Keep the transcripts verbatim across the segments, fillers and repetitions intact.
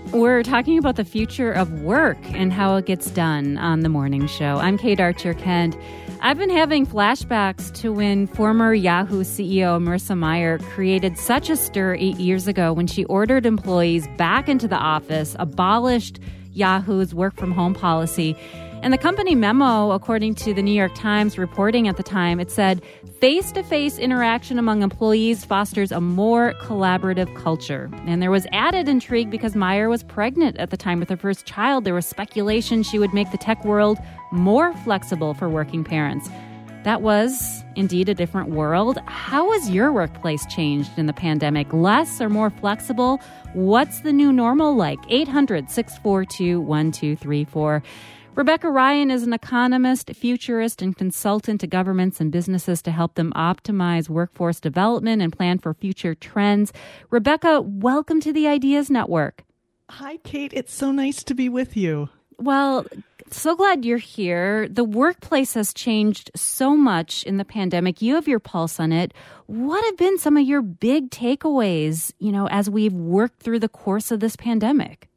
We're talking about the future of work and how it gets done on The Morning Show. I'm Kate Archer-Kent. I've been having flashbacks to when former Yahoo C E O Marissa Mayer created such a stir eight years ago when she ordered employees back into the office, abolished Yahoo's work-from-home policy. And the company memo, according to the New York Times reporting at the time, it said, face-to-face interaction among employees fosters a more collaborative culture. And there was added intrigue because Mayer was pregnant at the time with her first child. There was speculation she would make the tech world more flexible for working parents. That was indeed a different world. How has your workplace changed in the pandemic? Less or more flexible? What's the new normal like? eight hundred, six four two, one two three four. Rebecca Ryan is an economist, futurist, and consultant to governments and businesses to help them optimize workforce development and plan for future trends. Rebecca, welcome to the Ideas Network. Hi, Kate. It's so nice to be with you. Well, so glad you're here. The workplace has changed so much in the pandemic. You have your pulse on it. What have been some of your big takeaways, you know, as we've worked through the course of this pandemic?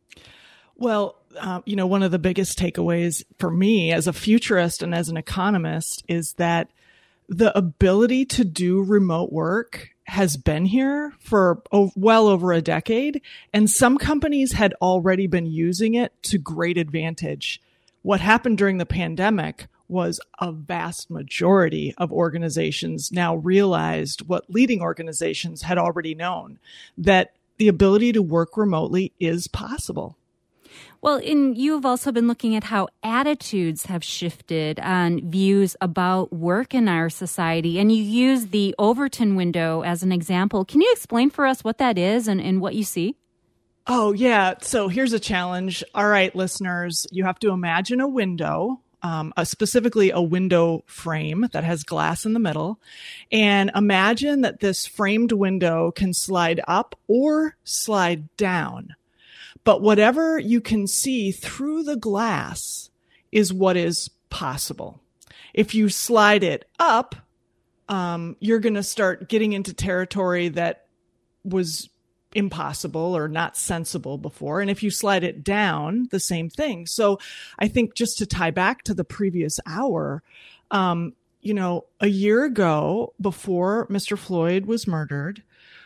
Well, uh, you know, one of the biggest takeaways for me as a futurist and as an economist is that the ability to do remote work has been here for oh, well over a decade, and some companies had already been using it to great advantage. What happened during the pandemic was a vast majority of organizations now realized what leading organizations had already known, that the ability to work remotely is possible. Well, and you've also been looking at how attitudes have shifted on views about work in our society, and you use the Overton window as an example. Can you explain for us what that is and, and what you see? Oh, yeah. So here's a challenge. All right, listeners, you have to imagine a window, um, a, specifically a window frame that has glass in the middle, and imagine that this framed window can slide up or slide down. But whatever you can see through the glass is what is possible. If you slide it up, um, you're going to start getting into territory that was impossible or not sensible before. And if you slide it down, the same thing. So I think just to tie back to the previous hour, um, you know, a year ago, before Mister Floyd was murdered,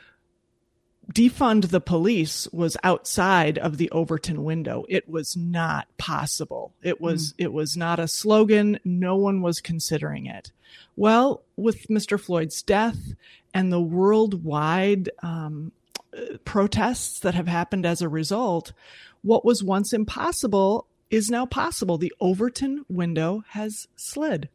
defund the police was outside of the Overton window. It was not possible. It was, mm. it was not a slogan. No one was considering it. Well, with Mister Floyd's death and the worldwide um, protests that have happened as a result, what was once impossible is now possible. The Overton window has slid.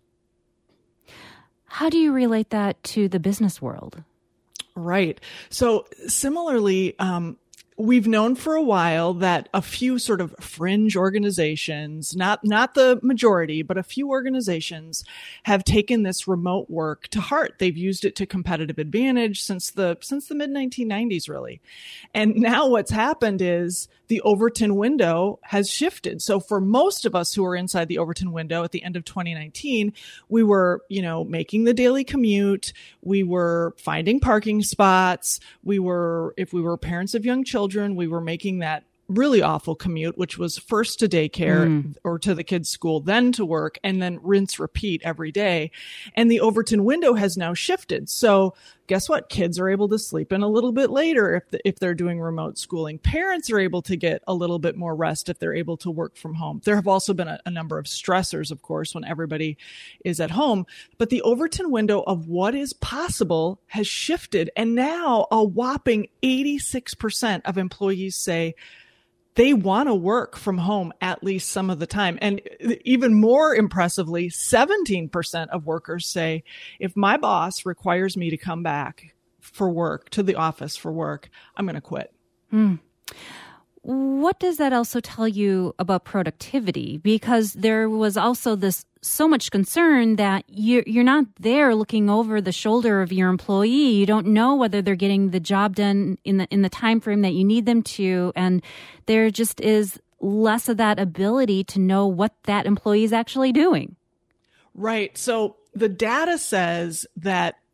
How do you relate that to the business world? Right. So similarly, um, we've known for a while that a few sort of fringe organizations, not, not the majority, but a few organizations have taken this remote work to heart. They've used it to competitive advantage since the, since the mid nineteen nineties, really. And now what's happened is the Overton window has shifted. So for most of us who were inside the Overton window at the end of twenty nineteen, we were, you know, making the daily commute. We were finding parking spots. We were, if we were parents of young children, we were making that really awful commute, which was first to daycare mm. or to the kids' school, then to work, and then rinse, repeat every day. And the Overton window has now shifted. So guess what? Kids are able to sleep in a little bit later if the, if they're doing remote schooling. Parents are able to get a little bit more rest if they're able to work from home. There have also been a, a number of stressors, of course, when everybody is at home. But the Overton window of what is possible has shifted. And now a whopping eighty-six percent of employees say they want to work from home at least some of the time. And even more impressively, seventeen percent of workers say, if my boss requires me to come back for work, to the office for work, I'm going to quit. Mm. What does that also tell you about productivity? Because there was also this so much concern that you're, you're not there looking over the shoulder of your employee. You don't know whether they're getting the job done in the in the time frame that you need them to. And there just is less of that ability to know what that employee is actually doing. Right. So the data says that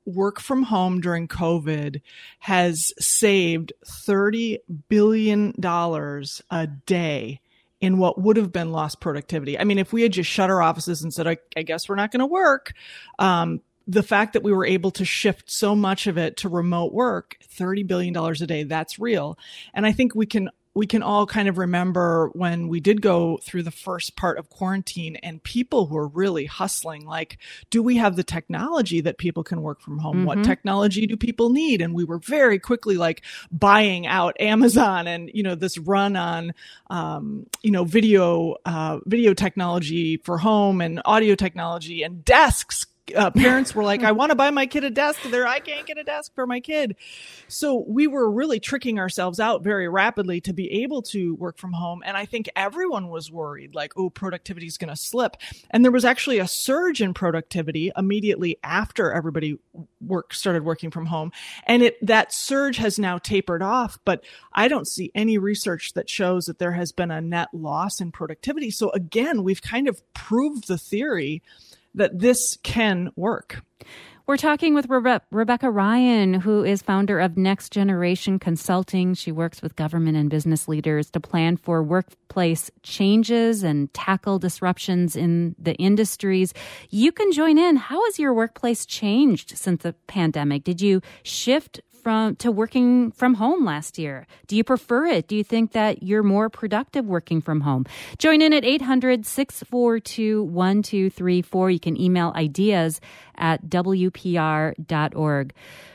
work from home during COVID has saved thirty billion dollars a day in what would have been lost productivity. I mean, if we had just shut our offices and said, I, I guess we're not going to work, um, the fact that we were able to shift so much of it to remote work, thirty billion dollars a day, that's real. And I think we can we can all kind of remember when we did go through the first part of quarantine and people were really hustling, like, do we have the technology that people can work from home? Mm-hmm. What technology do people need? And we were very quickly like buying out Amazon and, you know, this run on, um, you know, video, uh, video technology for home and audio technology and desks. Uh, parents were like, I want to buy my kid a desk there. I can't get a desk for my kid. So we were really tricking ourselves out very rapidly to be able to work from home. And I think everyone was worried, like, oh, productivity is going to slip. And there was actually a surge in productivity immediately after everybody work started working from home. And it that surge has now tapered off. But I don't see any research that shows that there has been a net loss in productivity. So again, we've kind of proved the theory that this can work. We're talking with Rebe- Rebecca Ryan, who is founder of Next Generation Consulting. She works with government and business leaders to plan for workplace changes and tackle disruptions in the industries. You can join in. How has your workplace changed since the pandemic? Did you shift from to working from home last year? Do you prefer it? Do you think that you're more productive working from home? Join in at eight hundred, six four two, one two three four. You can email ideas at w p r dot org.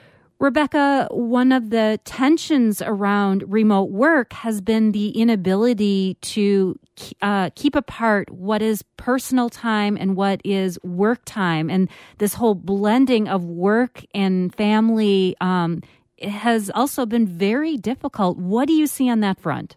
Rebecca, one of the tensions around remote work has been the inability to uh, keep apart what is personal time and what is work time. And this whole blending of work and family um, has also been very difficult. What do you see on that front?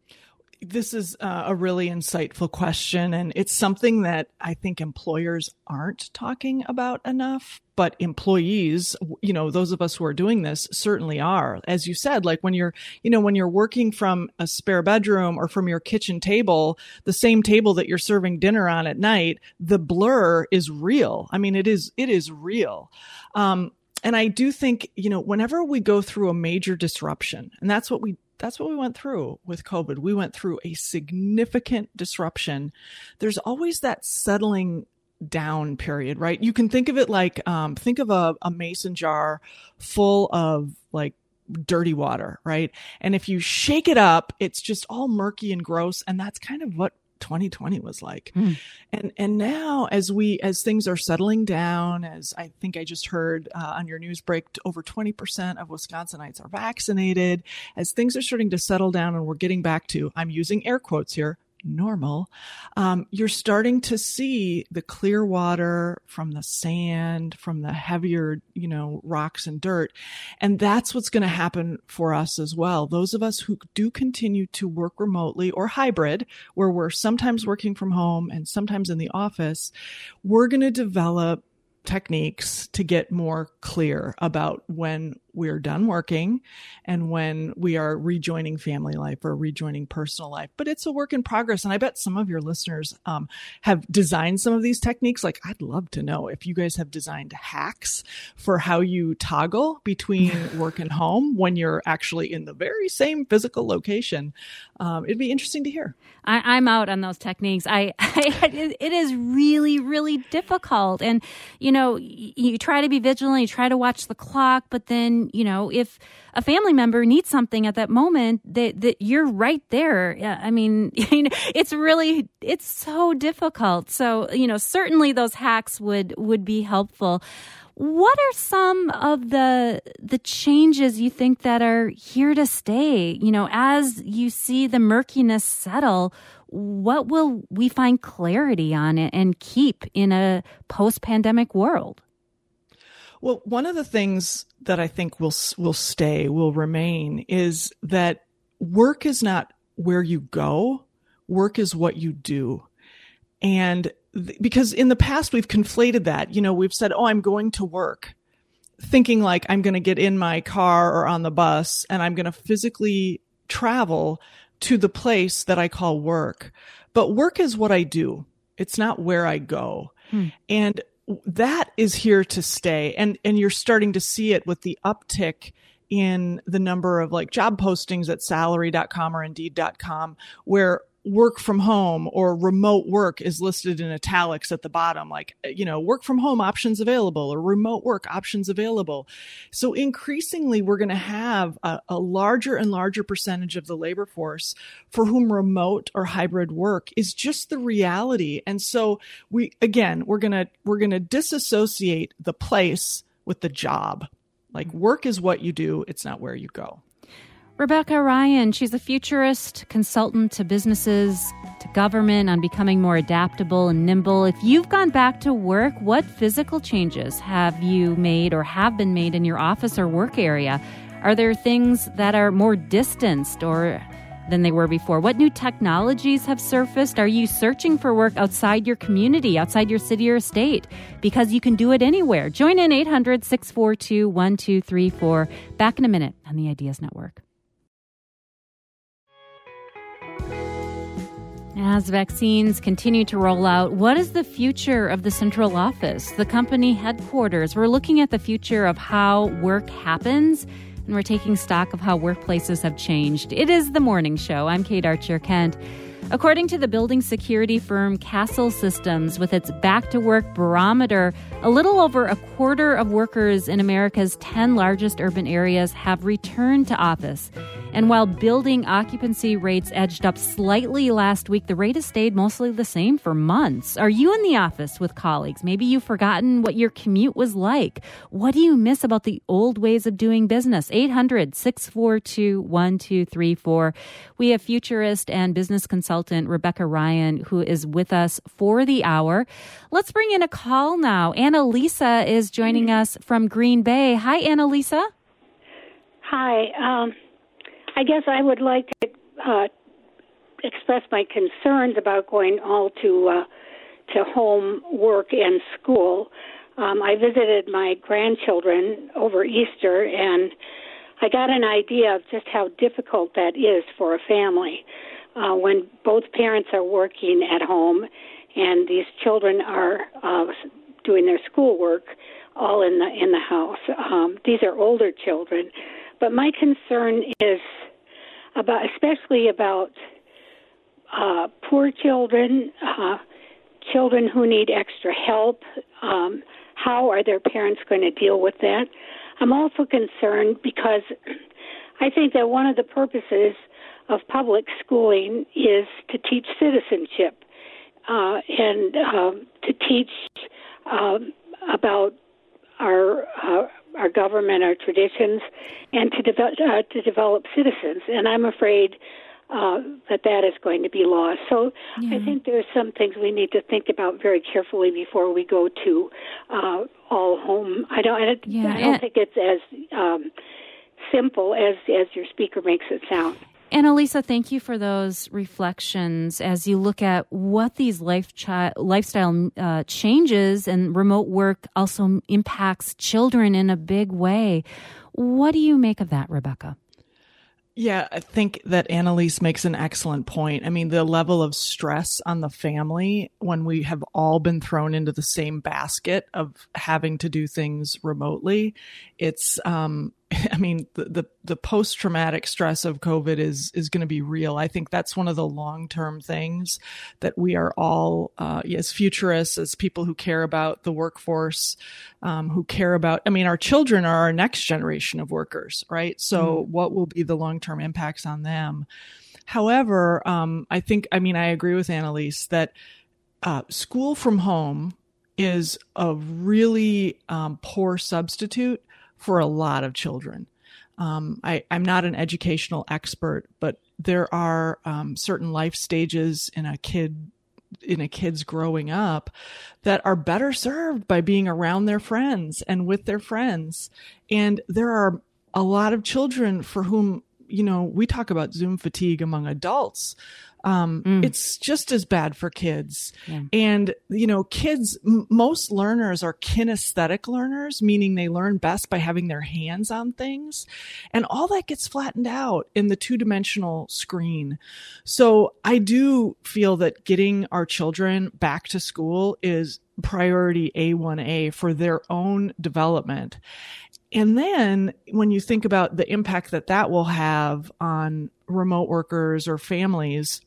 This is uh, a really insightful question, and it's something that I think employers aren't talking about enough, but employees, you know, those of us who are doing this certainly are. As you said, like when you're, you know, when you're working from a spare bedroom or from your kitchen table, the same table that you're serving dinner on at night, the blur is real. I mean, it is, it is real. Um, and I do think, you know, whenever we go through a major disruption, and that's what we That's what we went through with COVID. We went through a significant disruption. There's always that settling down period, right? You can think of it like, um, think of a, a mason jar full of like dirty water, right? And if you shake it up, it's just all murky and gross. And that's kind of what twenty twenty was like. Mm. And, and now as we, as things are settling down, as I think I just heard uh, on your news break, over twenty percent of Wisconsinites are vaccinated, as things are starting to settle down and we're getting back to, I'm using air quotes here, normal, um, you're starting to see the clear water from the sand, from the heavier, you know, rocks and dirt. And that's what's going to happen for us as well. Those of us who do continue to work remotely or hybrid, where we're sometimes working from home and sometimes in the office, we're going to develop techniques to get more clear about when we're done working and when we are rejoining family life or rejoining personal life. But it's a work in progress. And I bet some of your listeners um, have designed some of these techniques. Like, I'd love to know if you guys have designed hacks for how you toggle between work and home when you're actually in the very same physical location. Um, it'd be interesting to hear. I, I'm out on those techniques. I, I it is really, really difficult. And, you know, you, you try to be vigilant, you try to watch the clock, but then, you know, if a family member needs something at that moment, that, that you're right there. I mean, you know, it's really, it's so difficult. So, you know, certainly those hacks would, would be helpful. What are some of the the changes you think that are here to stay? You know, as you see the murkiness settle, what will we find clarity on it and keep in a post-pandemic world? Well, one of the things that I think will will stay, will remain, is that work is not where you go. Work is what you do. And th- because in the past, we've conflated that. You know, we've said, oh, I'm going to work, thinking like I'm going to get in my car or on the bus and I'm going to physically travel to the place that I call work. But work is what I do. It's not where I go. Hmm. And that is here to stay. And, and you're starting to see it with the uptick in the number of like job postings at salary dot com or indeed dot com, where work from home or remote work is listed in italics at the bottom, like, you know, work from home options available or remote work options available. So increasingly, we're going to have a, a larger and larger percentage of the labor force for whom remote or hybrid work is just the reality. And so we, again, we're going to, we're going to disassociate the place with the job. Like work is what you do. It's not where you go. Rebecca Ryan, she's a futurist, consultant to businesses, to government on becoming more adaptable and nimble. If you've gone back to work, what physical changes have you made or have been made in your office or work area? Are there things that are more distanced or than they were before? What new technologies have surfaced? Are you searching for work outside your community, outside your city or state? Because you can do it anywhere. Join in eight hundred, six four two, one two three four. Back in a minute on the Ideas Network. As vaccines continue to roll out, what is the future of the central office, the company headquarters? We're looking at the future of how work happens, and we're taking stock of how workplaces have changed. It is The Morning Show. I'm Kate Archer-Kent. According to the building security firm Castle Systems, with its back-to-work barometer, a little over a quarter of workers in America's ten largest urban areas have returned to office. And while building occupancy rates edged up slightly last week, the rate has stayed mostly the same for months. Are you in the office with colleagues? Maybe you've forgotten what your commute was like. What do you miss about the old ways of doing business? eight hundred, six four two, one two three four. We have futurist and business consultant Rebecca Ryan, who is with us for the hour. Let's bring in a call now. Annalisa is joining us from Green Bay. Hi, Annalisa. Hi. Um, I guess I would like to uh, express my concerns about going all to uh, to home work and school. Um, I visited my grandchildren over Easter, and I got an idea of just how difficult that is for a family uh, when both parents are working at home and these children are uh, doing their schoolwork all in the in the house. Um, these are older children, but my concern is about, especially about uh, poor children, uh, children who need extra help. Um, how are their parents going to deal with that? I'm also concerned because I think that one of the purposes of public schooling is to teach citizenship uh, and um, to teach um, about our uh, our government, our traditions, and to develop uh, to develop citizens. And I'm afraid uh, that that is going to be lost. So yeah. I think there are some things we need to think about very carefully before we go to uh, all home. I don't. I, yeah. I don't think it's as um, simple as as your speaker makes it sound. Annalisa, thank you for those reflections as you look at what these life chi- lifestyle uh, changes and remote work also impacts children in a big way. What do you make of that, Rebecca? Yeah, I think that Annalise makes an excellent point. I mean, the level of stress on the family when we have all been thrown into the same basket of having to do things remotely, it's, um, I mean, the, the, the post-traumatic stress of COVID is, is going to be real. I think that's one of the long-term things that we are all, uh, as futurists, as people who care about the workforce, um, who care about, I mean, our children are our next generation of workers, right? So mm. what will be the long-term impacts on them? However, um, I think, I mean, I agree with Annalise that, uh, school from home is a really, um, poor substitute for a lot of children. Um, I, I'm not an educational expert, but there are um, certain life stages in a kid, in a kid's growing up that are better served by being around their friends and with their friends. And there are a lot of children for whom, you know, we talk about Zoom fatigue among adults. Um, mm. It's just as bad for kids. Yeah. And, you know, kids, m- most learners are kinesthetic learners, meaning they learn best by having their hands on things. And all that gets flattened out in the two-dimensional screen. So I do feel that getting our children back to school is priority A one A for their own development. And then when you think about the impact that that will have on remote workers or families,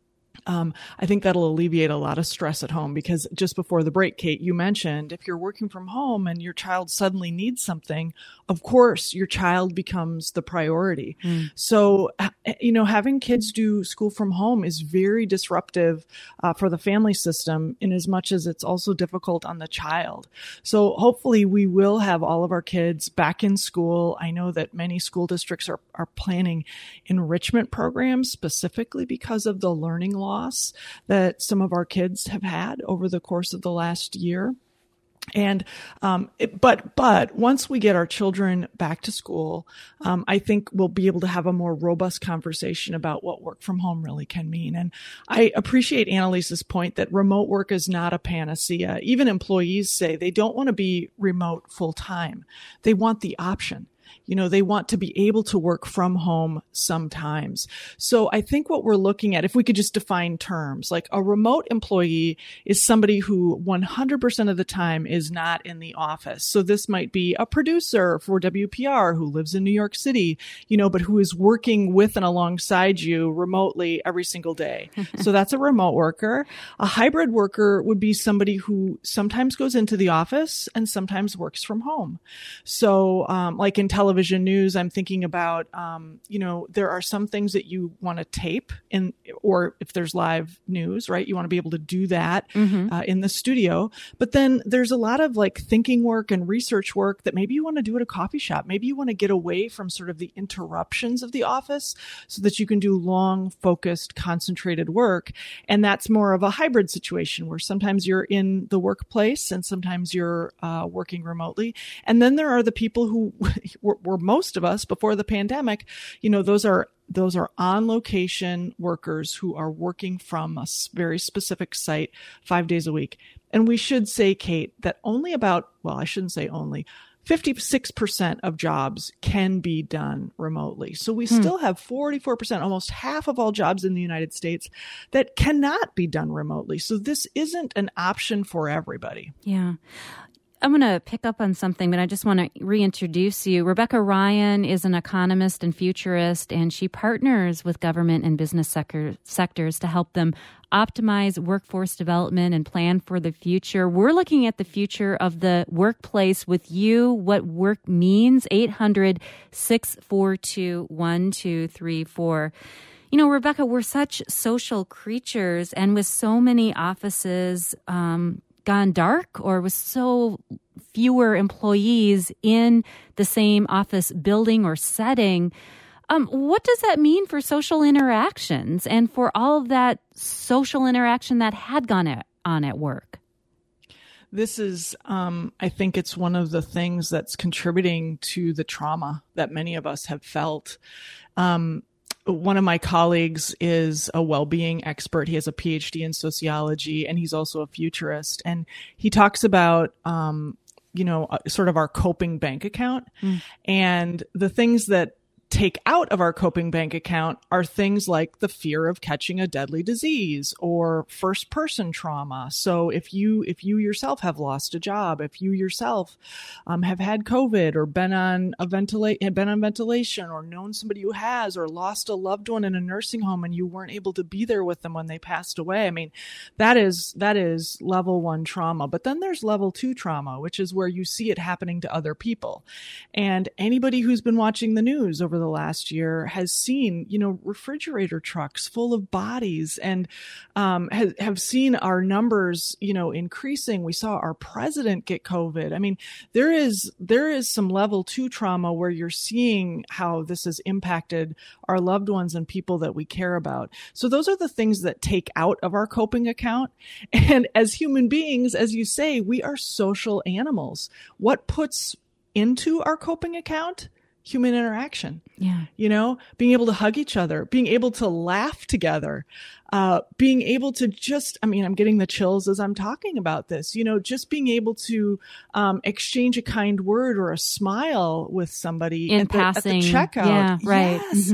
Um, I think that'll alleviate a lot of stress at home, because just before the break, Kate, you mentioned if you're working from home and your child suddenly needs something, of course, your child becomes the priority. Mm. So, you know, having kids do school from home is very disruptive uh, for the family system, in as much as it's also difficult on the child. So hopefully we will have all of our kids back in school. I know that many school districts are, are planning enrichment programs specifically because of the learning loss that some of our kids have had over the course of the last year. And, um, it, but, but once we get our children back to school, um, I think we'll be able to have a more robust conversation about what work from home really can mean. And I appreciate Annalise's point that remote work is not a panacea. Even employees say they don't want to be remote full time. They want the option. You know, they want to be able to work from home sometimes. So I think what we're looking at, if we could just define terms, like a remote employee is somebody who one hundred percent of the time is not in the office. So this might be a producer for W P R who lives in New York City, you know, but who is working with and alongside you remotely every single day. So that's a remote worker. A hybrid worker would be somebody who sometimes goes into the office and sometimes works from home. So um, like in television news, I'm thinking about, um, you know, there are some things that you want to tape in, or if there's live news, right, you want to be able to do that mm-hmm. uh, in the studio. But then there's a lot of like thinking work and research work that maybe you want to do at a coffee shop. Maybe you want to get away from sort of the interruptions of the office so that you can do long, focused, concentrated work. And that's more of a hybrid situation where sometimes you're in the workplace and sometimes you're uh, working remotely. And then there are the people who were, were most of us before the pandemic, you know, those are those are on location workers who are working from a very specific site five days a week. And we should say, Kate, that only about, well, I shouldn't say only, fifty-six percent of jobs can be done remotely. So we hmm. still have forty-four percent, almost half of all jobs in the United States that cannot be done remotely. So this isn't an option for everybody. Yeah. I'm going to pick up on something, but I just want to reintroduce you. Rebecca Ryan is an economist and futurist, and she partners with government and business sector, sectors to help them optimize workforce development and plan for the future. We're looking at the future of the workplace with you, what work means, eight hundred, six four two, one two three four. You know, Rebecca, we're such social creatures, and with so many offices um gone dark, or with so fewer employees in the same office building or setting, um, what does that mean for social interactions and for all of that social interaction that had gone at, on at work? This is, um, I think it's one of the things that's contributing to the trauma that many of us have felt. Um, One of my colleagues is a well-being expert. He has a P H D in sociology, and he's also a futurist. And he talks about, um, you know, uh, sort of our coping bank account. Mm. And the things that take out of our coping bank account are things like the fear of catching a deadly disease or first person trauma. So if you, if you yourself have lost a job, if you yourself um, have had COVID or been on a ventilate, been on ventilation or known somebody who has, or lost a loved one in a nursing home and you weren't able to be there with them when they passed away. I mean, that is, that is level one trauma. But then there's level two trauma, which is where you see it happening to other people. And anybody who's been watching the news over the last year has seen, you know, refrigerator trucks full of bodies, and um, have, have seen our numbers, you know, increasing. We saw our president get COVID. I mean, there is there is some level two trauma where you're seeing how this has impacted our loved ones and people that we care about. So those are the things that take out of our coping account. And as human beings, as you say, we are social animals. What puts into our coping account? Human interaction. Yeah. You know, being able to hug each other, being able to laugh together, uh, being able to just, I mean, I'm getting the chills as I'm talking about this, you know, just being able to um, exchange a kind word or a smile with somebody in at the, passing. At the checkout. Yeah, right. Yes. Mm-hmm.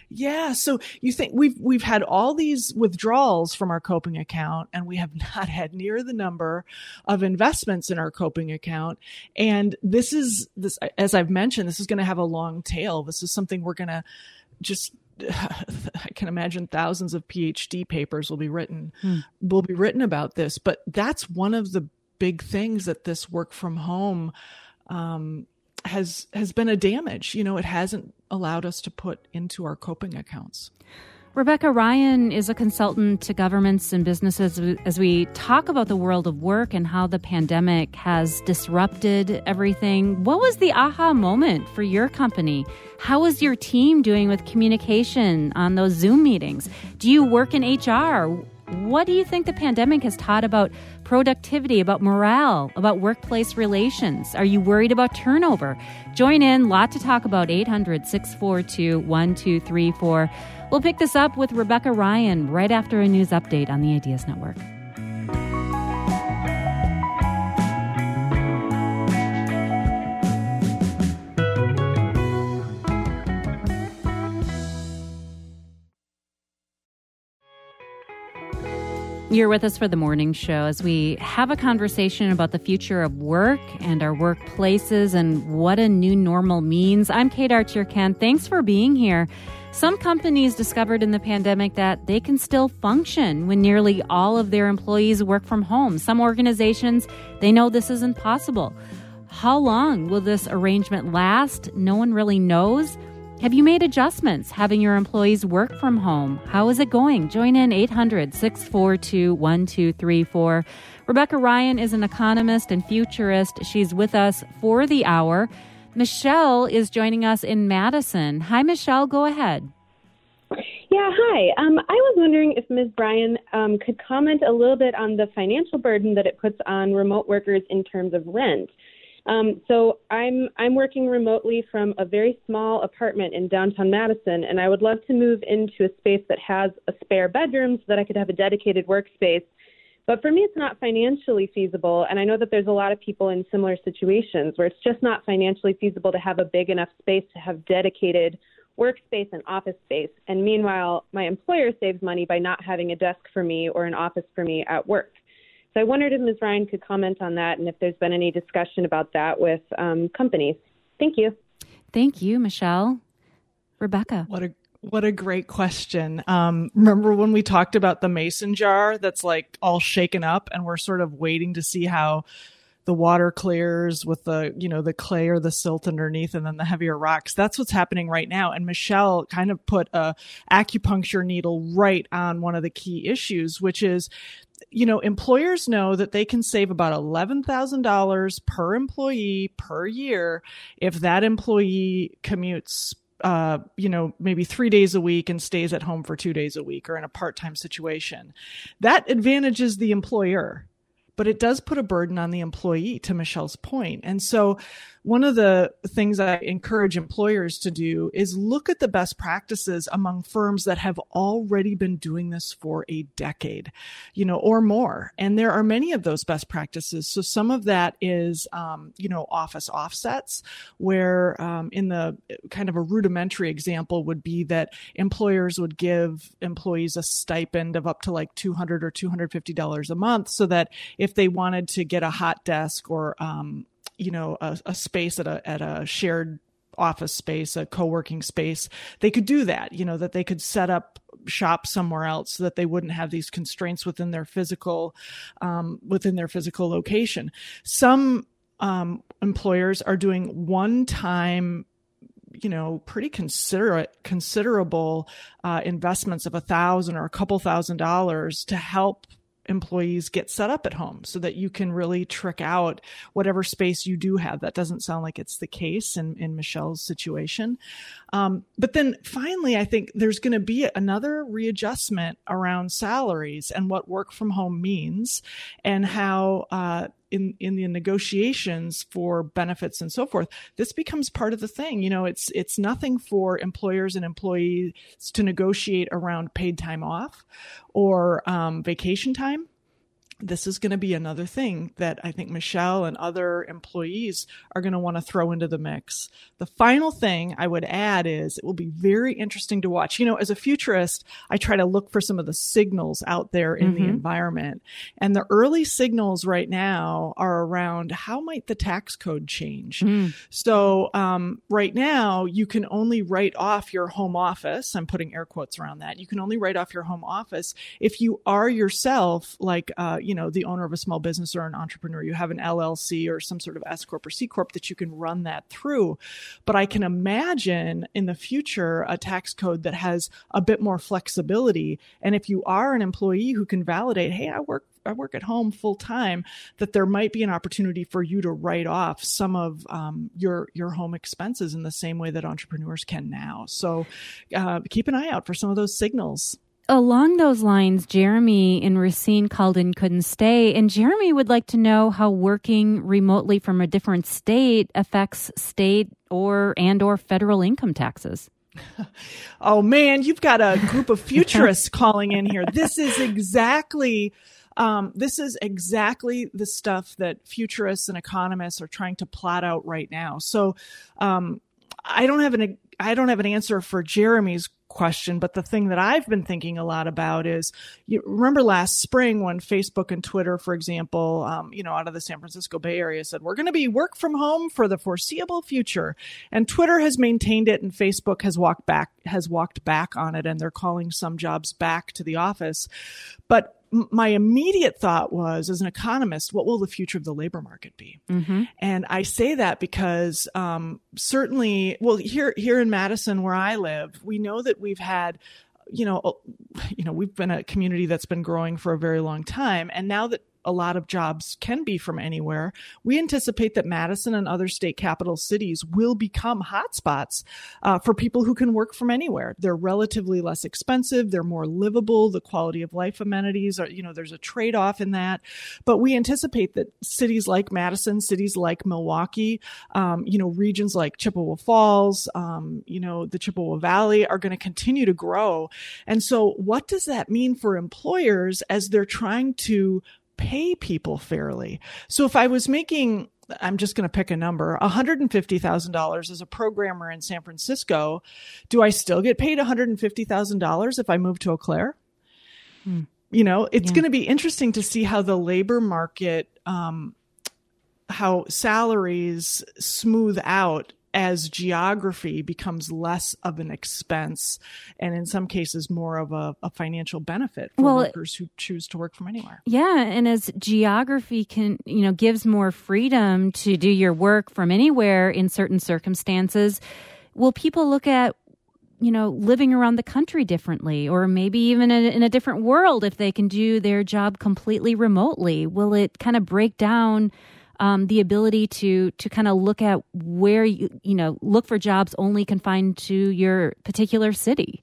Yeah. So you think we've, we've had all these withdrawals from our coping account, and we have not had near the number of investments in our coping account. And this is this, as I've mentioned, this is going to have a long tail. This is something we're going to just, I can imagine thousands of PhD papers will be written, hmm. will be written about this, but that's one of the big things that this work from home, um, has, has been a damage. You know, it hasn't allowed us to put into our coping accounts. Rebecca Ryan is a consultant to governments and businesses as we talk about the world of work and how the pandemic has disrupted everything. What was the aha moment for your company? How is your team doing with communication on those Zoom meetings? Do you work in H R? What do you think the pandemic has taught about productivity, about morale, about workplace relations? Are you worried about turnover? Join in. Lot to talk about. eight hundred, six four two, one two three four. We'll pick this up with Rebecca Ryan right after a news update on the Ideas Network. You're with us for the morning show as we have a conversation about the future of work and our workplaces and what a new normal means. I'm Kate Archer-Kent. Thanks for being here. Some companies discovered in the pandemic that they can still function when nearly all of their employees work from home. Some organizations, they know this isn't possible. How long will this arrangement last? No one really knows. Have you made adjustments having your employees work from home? How is it going? Join in eight hundred, six four two, one two three four. Rebecca Ryan is an economist and futurist. She's with us for the hour. Michelle is joining us in Madison. Hi, Michelle. Go ahead. Yeah, hi. Um, I was wondering if Miz Bryan um, could comment a little bit on the financial burden that it puts on remote workers in terms of rent. Um, so I'm I'm working remotely from a very small apartment in downtown Madison, and I would love to move into a space that has a spare bedroom so that I could have a dedicated workspace. But for me, it's not financially feasible, and I know that there's a lot of people in similar situations where it's just not financially feasible to have a big enough space to have dedicated workspace and office space. And meanwhile, my employer saves money by not having a desk for me or an office for me at work. So I wondered if Miz Ryan could comment on that and if there's been any discussion about that with um, companies. Thank you. Thank you, Michelle. Rebecca. What a what a great question. Um, remember when we talked about the mason jar that's like all shaken up and we're sort of waiting to see how the water clears with the, you know, the clay or the silt underneath and then the heavier rocks. That's what's happening right now. And Michelle kind of put a acupuncture needle right on one of the key issues, which is, you know, employers know that they can save about eleven thousand dollars per employee per year if that employee commutes, uh, you know, maybe three days a week and stays at home for two days a week or in a part-time situation. That advantages the employer, but it does put a burden on the employee, to Michelle's point. And so one of the things I encourage employers to do is look at the best practices among firms that have already been doing this for a decade, you know, or more. And there are many of those best practices. So some of that is, um, you know, office offsets, where um, in the kind of a rudimentary example would be that employers would give employees a stipend of up to like two hundred dollars or two hundred fifty dollars a month so that if they wanted to get a hot desk or, um, you know, a, a space at a, at a shared office space, a co-working space, they could do that, you know, that they could set up shop somewhere else so that they wouldn't have these constraints within their physical, um, within their physical location. Some, um, employers are doing one-time, you know, pretty considerate, considerable, uh, investments of a thousand or a couple thousand dollars to help employees get set up at home so that you can really trick out whatever space you do have. That doesn't sound like it's the case in, in Michelle's situation. Um, but then finally, I think there's going to be another readjustment around salaries and what work from home means and how, uh, in, in the negotiations for benefits and so forth, this becomes part of the thing. You know, it's, it's nothing for employers and employees to negotiate around paid time off or um, vacation time. this is going to be another thing that I think Michelle and other employees are going to want to throw into the mix. The final thing I would add is it will be very interesting to watch. You know, as a futurist, I try to look for some of the signals out there in mm-hmm. the environment. And the early signals right now are around how might the tax code change? Mm. So um, right now, you can only write off your home office. I'm putting air quotes around that. You can only write off your home office if you are yourself like, uh, you know, the owner of a small business or an entrepreneur. You have an L L C or some sort of S corp or C corp that you can run that through. But I can imagine in the future a tax code that has a bit more flexibility. And if you are an employee who can validate, hey, I work I work at home full time, that there might be an opportunity for you to write off some of um, your your home expenses in the same way that entrepreneurs can now. So uh, keep an eye out for some of those signals. Along those lines, Jeremy in Racine called in couldn't stay, and Jeremy would like to know how working remotely from a different state affects state or and or federal income taxes. Oh, man, you've got a group of futurists calling in here. This is exactly... Um, this is exactly the stuff that futurists and economists are trying to plot out right now. So um, I don't have an I don't have an answer for Jeremy's question, but the thing that I've been thinking a lot about is, you remember last spring when Facebook and Twitter, for example, um, you know, out of the San Francisco Bay Area said, we're going to be work from home for the foreseeable future. And Twitter has maintained it and Facebook has walked back, has walked back on it. And they're calling some jobs back to the office. But my immediate thought was, as an economist, what will the future of the labor market be? Mm-hmm. And I say that because um, certainly, well, here here in Madison, where I live, we know that we've had, you know, you know, we've been a community that's been growing for a very long time, and now that a lot of jobs can be from anywhere, we anticipate that Madison and other state capital cities will become hotspots uh, for people who can work from anywhere. They're relatively less expensive. They're more livable. The quality of life amenities are, you know, there's a trade-off in that. But we anticipate that cities like Madison, cities like Milwaukee, um, you know, regions like Chippewa Falls, um, you know, the Chippewa Valley are going to continue to grow. And so what does that mean for employers as they're trying to pay people fairly? So if I was making, I'm just going to pick a number, one hundred fifty thousand dollars as a programmer in San Francisco, do I still get paid one hundred fifty thousand dollars if I move to Eau Claire? Hmm. You know, it's yeah. going to be interesting to see how the labor market, um, how salaries smooth out as geography becomes less of an expense and in some cases more of a, a financial benefit for well, workers who choose to work from anywhere. Yeah. And as geography can, you know, gives more freedom to do your work from anywhere in certain circumstances, will people look at, you know, living around the country differently, or maybe even in, in a different world if they can do their job completely remotely? Will it kind of break down Um, the ability to to kind of look at where you you know look for jobs only confined to your particular city?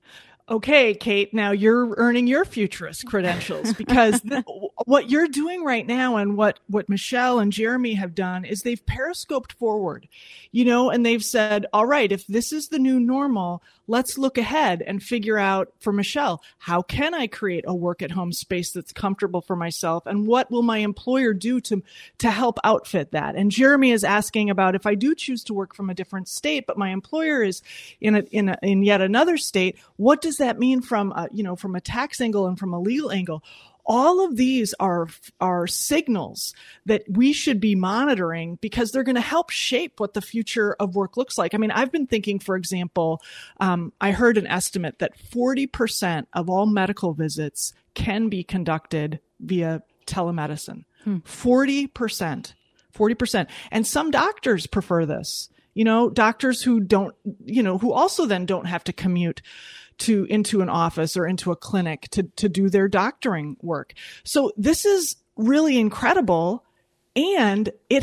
Okay, Kate, now you're earning your futurist credentials because the, what you're doing right now and what, what Michelle and Jeremy have done is they've periscoped forward, you know, and they've said, all right, if this is the new normal, let's look ahead and figure out for Michelle, how can I create a work at home space that's comfortable for myself? And what will my employer do to, to help outfit that? And Jeremy is asking about if I do choose to work from a different state, but my employer is in a, in a, in yet another state, what does that mean from a, you know, from a tax angle and from a legal angle? All of these are are signals that we should be monitoring because they're going to help shape what the future of work looks like. I mean, I've been thinking, for example, um, I heard an estimate that forty percent of all medical visits can be conducted via telemedicine. Hmm. forty percent. forty percent. And some doctors prefer this. You know, doctors who don't, you know, who also then don't have to commute to into an office or into a clinic to, to do their doctoring work. So this is really incredible. And it has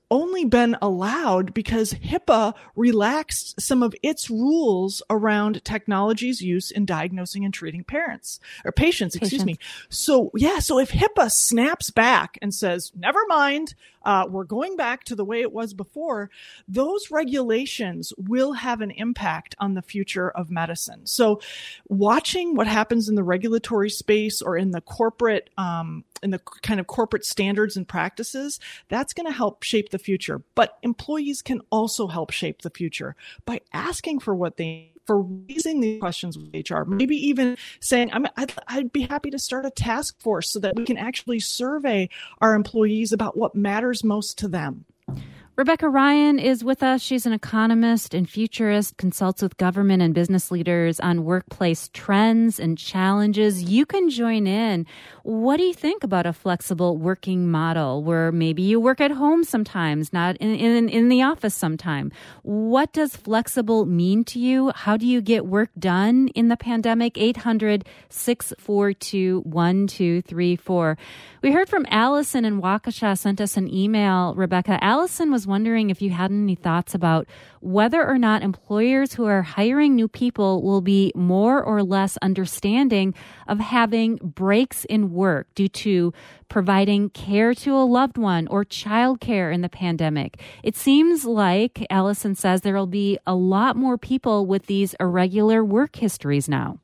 only been allowed because HIPAA relaxed some of its rules around technology's use in diagnosing and treating parents or patients, excuse Patients. me. So yeah, so if HIPAA snaps back and says, never mind, uh, we're going back to the way it was before, those regulations will have an impact on the future of medicine. So watching what happens in the regulatory space or in the corporate, um, in the kind of corporate standards and practices, that's going to help shape the future. But employees can also help shape the future by asking for what they for raising these questions with H R, maybe even saying, I'm, I'd, I'd be happy to start a task force so that we can actually survey our employees about what matters most to them. Rebecca Ryan is with us. She's an economist and futurist, consults with government and business leaders on workplace trends and challenges. You can join in. What do you think about a flexible working model where maybe you work at home sometimes, not in, in, in the office sometime? What does flexible mean to you? How do you get work done in the pandemic? eight hundred, six four two, one two three four. We heard from Allison in Waukesha, sent us an email. Rebecca, Allison was wondering if you had any thoughts about whether or not employers who are hiring new people will be more or less understanding of having breaks in work due to providing care to a loved one or childcare in the pandemic. It seems like, Allison says, there will be a lot more people with these irregular work histories now.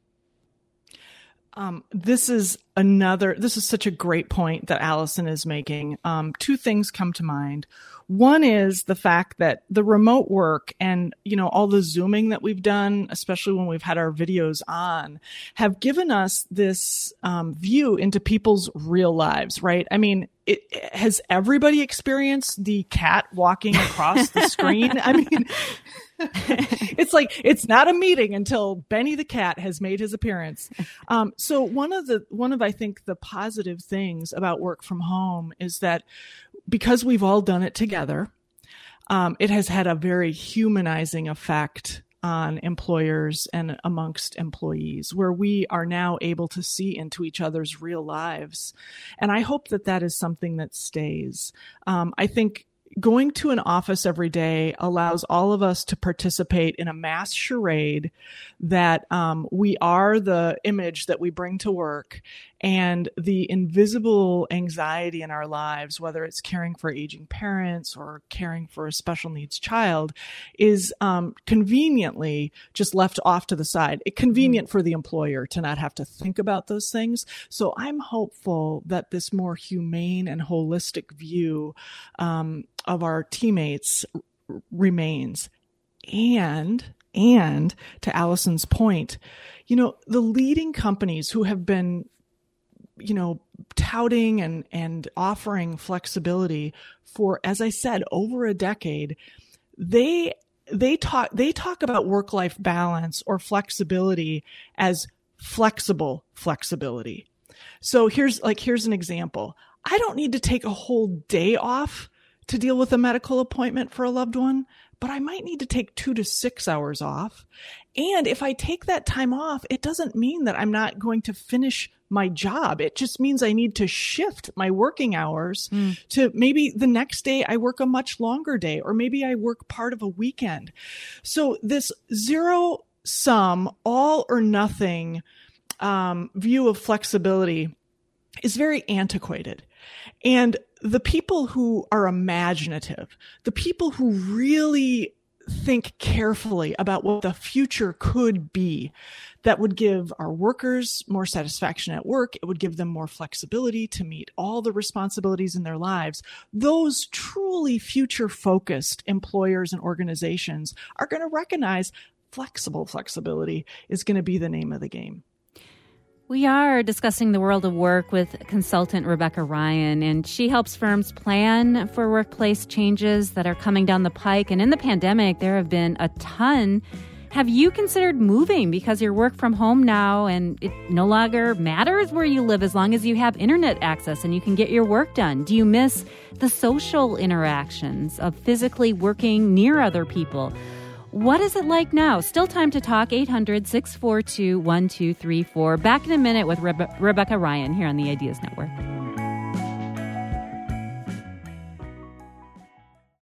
Um, this is another, this is such a great point that Allison is making. Um, two things come to mind. One is the fact that the remote work and, you know, all the Zooming that we've done, especially when we've had our videos on, have given us this um, view into people's real lives, right? I mean, it, has everybody experienced the cat walking across the screen? I mean, it's like, it's not a meeting until Benny the cat has made his appearance. Um, so one of the, one of, I think, the positive things about work from home is that because we've all done it together, um, it has had a very humanizing effect on employers and amongst employees, where we are now able to see into each other's real lives. And I hope that that is something that stays. Um, I think going to an office every day allows all of us to participate in a mass charade that um, we are the image that we bring to work, and the invisible anxiety in our lives, whether it's caring for aging parents or caring for a special needs child, is um, conveniently just left off to the side. It's convenient for the employer to not have to think about those things. So I'm hopeful that this more humane and holistic view um, of our teammates r- remains. And, and to Allison's point, you know, the leading companies who have been, you know, touting and, and offering flexibility for, as I said, over a decade, they, they talk, they talk about work-life balance or flexibility as flexible flexibility. So here's like, here's an example. I don't need to take a whole day off to deal with a medical appointment for a loved one, but I might need to take two to six hours off. And if I take that time off, it doesn't mean that I'm not going to finish my job. It just means I need to shift my working hours mm. to maybe the next day I work a much longer day, or maybe I work part of a weekend. So this zero sum, all or nothing um, view of flexibility is very antiquated. And the people who are imaginative, the people who really think carefully about what the future could be, that would give our workers more satisfaction at work, it would give them more flexibility to meet all the responsibilities in their lives. Those truly future-focused employers and organizations are going to recognize flexible flexibility is going to be the name of the game. We are discussing the world of work with consultant Rebecca Ryan, and she helps firms plan for workplace changes that are coming down the pike. And in the pandemic, there have been a ton. Have you considered moving because you work from home now and it no longer matters where you live as long as you have internet access and you can get your work done? Do you miss the social interactions of physically working near other people? What is it like now? Still time to talk. eight hundred, six four two, one two three four. Back in a minute with Rebe- Rebecca Ryan here on the Ideas Network.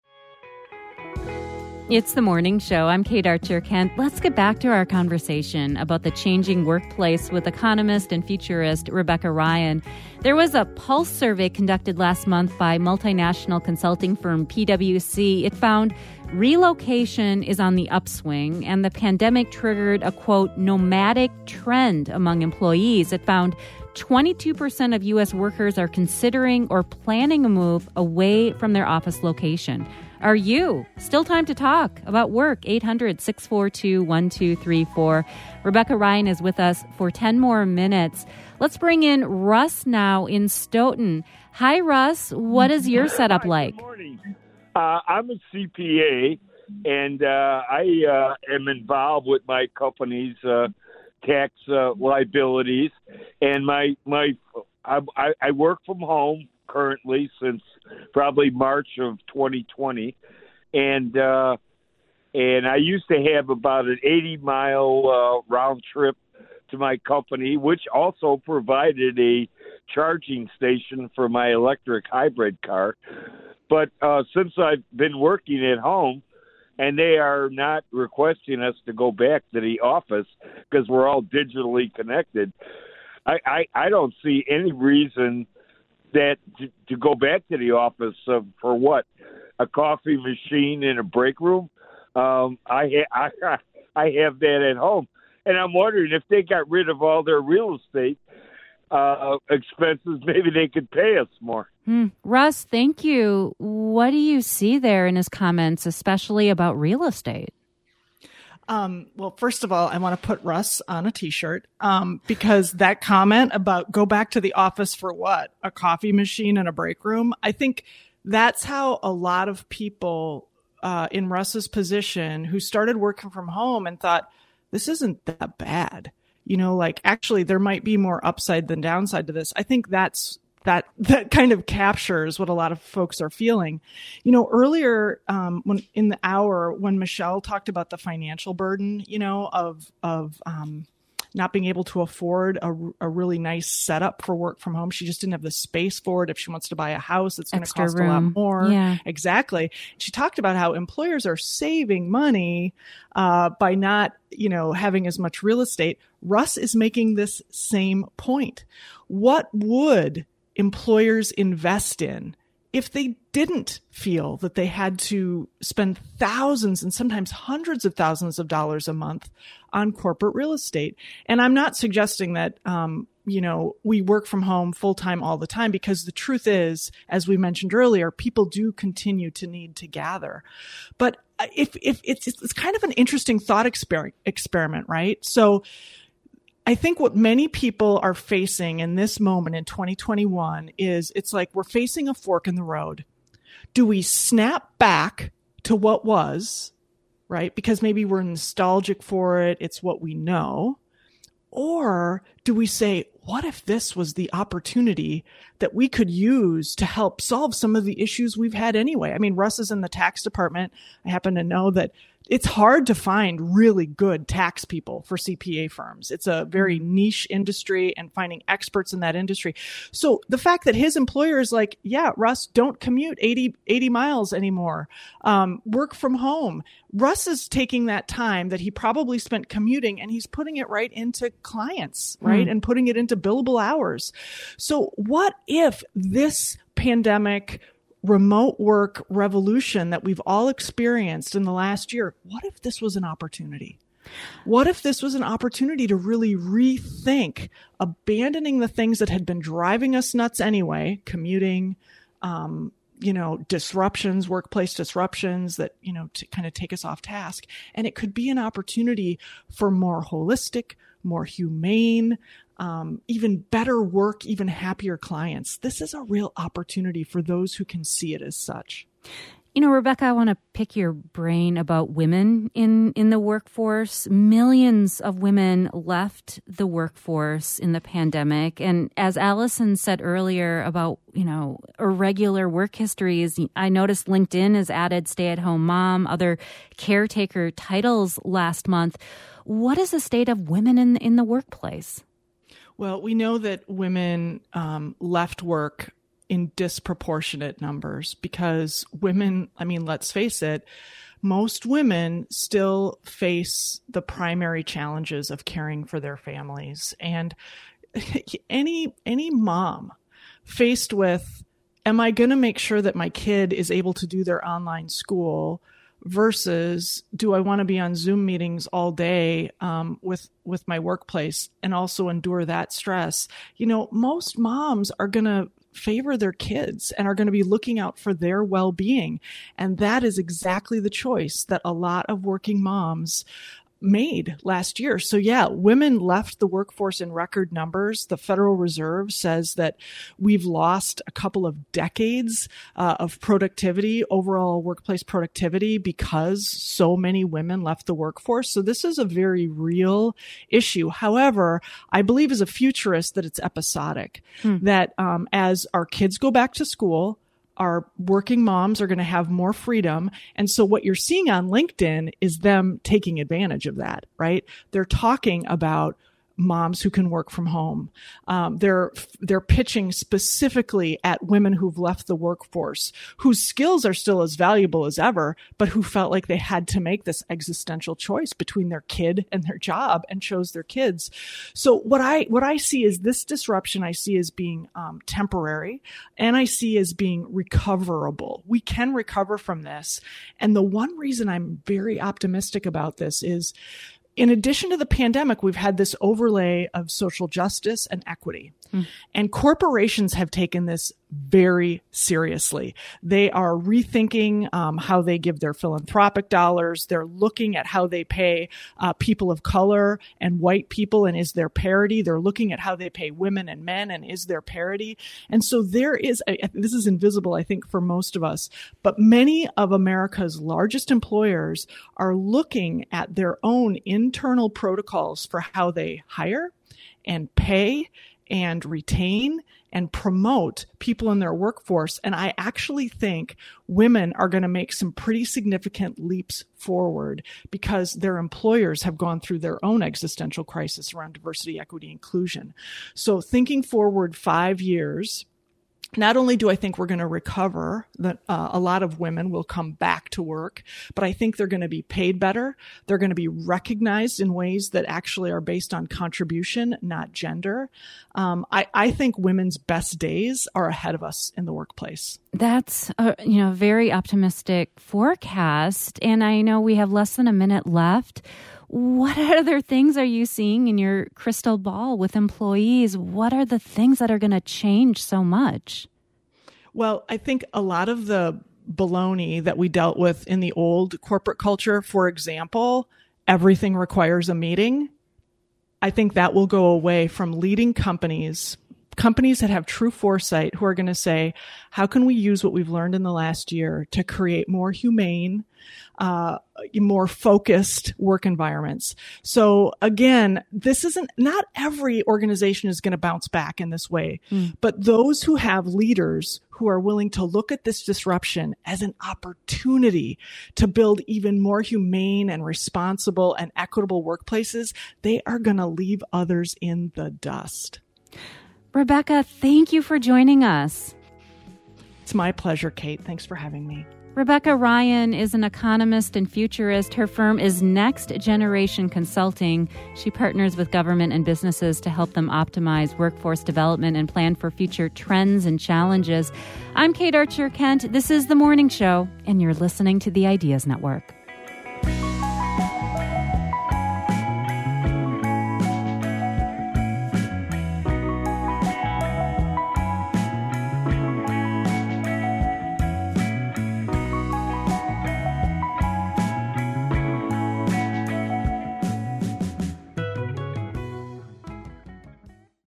It's the morning show. I'm Kate Archer-Kent. Let's get back to our conversation about the changing workplace with economist and futurist Rebecca Ryan. There was a pulse survey conducted last month by multinational consulting firm P W C. It found relocation is on the upswing, and the pandemic triggered a, quote, nomadic trend among employees. It found twenty-two percent of U S workers are considering or planning a move away from their office location. Are you? Still time to talk about work. eight hundred, six four two, one two three four. Rebecca Ryan is with us for ten more minutes. Let's bring in Russ now in Stoughton. Hi, Russ. What is your setup Hi, like? Good morning. Uh, I'm a C P A, and uh, I uh, am involved with my company's uh, tax uh, liabilities. And my my I, I work from home currently since probably March of twenty twenty, and uh, and I used to have about an eighty mile uh, round trip to my company, which also provided a charging station for my electric hybrid car. But uh, since I've been working at home, and they are not requesting us to go back to the office because we're all digitally connected, I, I, I don't see any reason that to, to go back to the office uh, for what? A coffee machine in a break room? Um, I, ha- I I have that at home. And I'm wondering if they got rid of all their real estate uh, expenses, maybe they could pay us more. Hmm. Russ, thank you. What do you see there in his comments, especially about real estate? Um, well, first of all, I want to put Russ on a t-shirt, um, because that comment about go back to the office for what? A coffee machine and a break room. I think that's how a lot of people, uh, in Russ's position who started working from home and thought, this isn't that bad. You know, like actually there might be more upside than downside to this. I think that's, that that kind of captures what a lot of folks are feeling. You know, earlier um, when in the hour when Michelle talked about the financial burden, you know, of of um, not being able to afford a, a really nice setup for work from home. She just didn't have the space for it. If she wants to buy a house, it's going to cost room. a lot more. Yeah. Exactly. She talked about how employers are saving money uh, by not, you know, having as much real estate. Russ is making this same point. What would employers invest in if they didn't feel that they had to spend thousands and sometimes hundreds of thousands of dollars a month on corporate real estate? And I'm not suggesting that, um, you know, we work from home full time all the time, because the truth is, as we mentioned earlier, people do continue to need to gather. But if, if it's, it's kind of an interesting thought exper- experiment, right? So I think what many people are facing in this moment in twenty twenty-one is it's like we're facing a fork in the road. Do we snap back to what was, right? Because maybe we're nostalgic for it. It's what we know. Or do we say, what if this was the opportunity that we could use to help solve some of the issues we've had anyway? I mean, Russ is in the tax department. I happen to know that it's hard to find really good tax people for C P A firms. It's a very niche industry, and finding experts in that industry. So the fact that his employer is like, yeah, Russ, don't commute eighty, eighty miles anymore. Um, work from home. Russ is taking that time that he probably spent commuting and he's putting it right into clients, right? Mm. And putting it into billable hours. So what if this pandemic remote work revolution that we've all experienced in the last year, what if this was an opportunity? What if this was an opportunity to really rethink abandoning the things that had been driving us nuts anyway, commuting, um, you know, disruptions, workplace disruptions that, you know, to kind of take us off task. And it could be an opportunity for more holistic, more humane, um, even better work, even happier clients. This is a real opportunity for those who can see it as such. You know, Rebecca, I want to pick your brain about women in, in the workforce. Millions of women left the workforce in the pandemic. And as Allison said earlier about, you know, irregular work histories, I noticed LinkedIn has added stay-at-home mom, other caretaker titles last month. What is the state of women in, in the workplace? Well, we know that women um, left work in disproportionate numbers because women, I mean, let's face it, most women still face the primary challenges of caring for their families. And any, any mom faced with, am I going to make sure that my kid is able to do their online school versus do I want to be on Zoom meetings all day um, with, with my workplace and also endure that stress? You know, most moms are going to favor their kids and are going to be looking out for their well-being. And that is exactly the choice that a lot of working moms made last year. So yeah, women left the workforce in record numbers. The Federal Reserve says that we've lost a couple of decades uh, of productivity, overall workplace productivity, because so many women left the workforce. So this is a very real issue. However, I believe as a futurist that it's episodic, hmm. that um, as our kids go back to school, our working moms are going to have more freedom. And so what you're seeing on LinkedIn is them taking advantage of that, right? They're talking about moms who can work from home. Um, they're, they're pitching specifically at women who've left the workforce, whose skills are still as valuable as ever, but who felt like they had to make this existential choice between their kid and their job and chose their kids. So what I, what I see is this disruption I see as being um, temporary, and I see as being recoverable. We can recover from this. And the one reason I'm very optimistic about this is, in addition to the pandemic, we've had this overlay of social justice and equity. Mm. And corporations have taken this very seriously. They are rethinking um, how they give their philanthropic dollars. They're looking at how they pay uh, people of color and white people, and is there parity? They're looking at how they pay women and men, and is there parity? And so there is, a, this is invisible, I think, for most of us, but many of America's largest employers are looking at their own internal protocols for how they hire and pay and retain and promote people in their workforce. And I actually think women are going to make some pretty significant leaps forward because their employers have gone through their own existential crisis around diversity, equity, inclusion. So thinking forward five years, not only do I think we're going to recover, that uh, a lot of women will come back to work, but I think they're going to be paid better. They're going to be recognized in ways that actually are based on contribution, not gender. Um, I, I think women's best days are ahead of us in the workplace. That's a you know very optimistic forecast, and I know we have less than a minute left. What other things are you seeing in your crystal ball with employees? What are the things that are going to change so much? Well, I think a lot of the baloney that we dealt with in the old corporate culture, for example, everything requires a meeting. I think that will go away from leading companies, companies that have true foresight, who are going to say, how can we use what we've learned in the last year to create more humane, uh, more focused work environments? So again, this isn't, not every organization is going to bounce back in this way, mm. but those who have leaders who are willing to look at this disruption as an opportunity to build even more humane and responsible and equitable workplaces, they are going to leave others in the dust. Rebecca, thank you for joining us. It's my pleasure, Kate. Thanks for having me. Rebecca Ryan is an economist and futurist. Her firm is Next Generation Consulting. She partners with government and businesses to help them optimize workforce development and plan for future trends and challenges. I'm Kate Archer Kent. This is The Morning Show, and you're listening to the Ideas Network.